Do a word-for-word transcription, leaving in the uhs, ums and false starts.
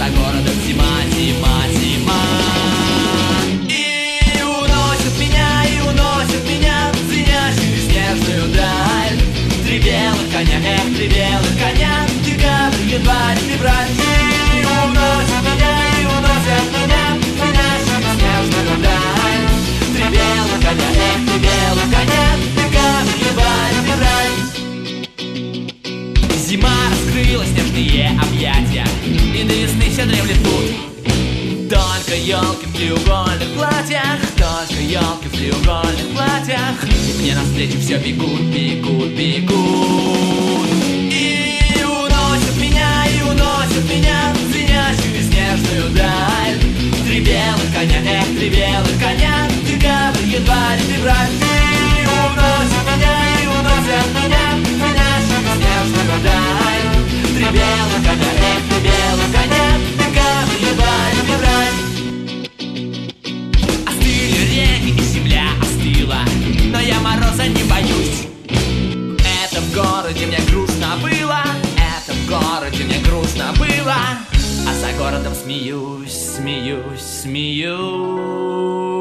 городом зима, зима, зима. И уносит меня, и уносит меня в звенящую снежную даль. Три белых коня, эх, три белых коня, декабрь, январь, февраль. И уносит меня, и уносит меня в звенящую снежную даль. Три белых коня, эх, три белых коня, декабрь, январь, февраль. Зима раскрыла снежные объятия, и до весны все дремлет тут. Только елки в треугольных платьях, только елки в треугольных платьях. И мне навстречу все бегут, бегут, бегут. И уносят меня, и уносят меня в звенящую снежную даль. Три белых коня, эх, три белых коня, декабрь, январь, февраль. И уносят меня, и уносят меня в звенящую снежную даль. Три белых коня, эх, три белых коня, декабрь, январь, февраль. Остыли реки и земля остыла, но я мороза не боюсь. Это в городе мне грустно было, это в городе мне грустно было, а за городом смеюсь, смеюсь, смеюсь.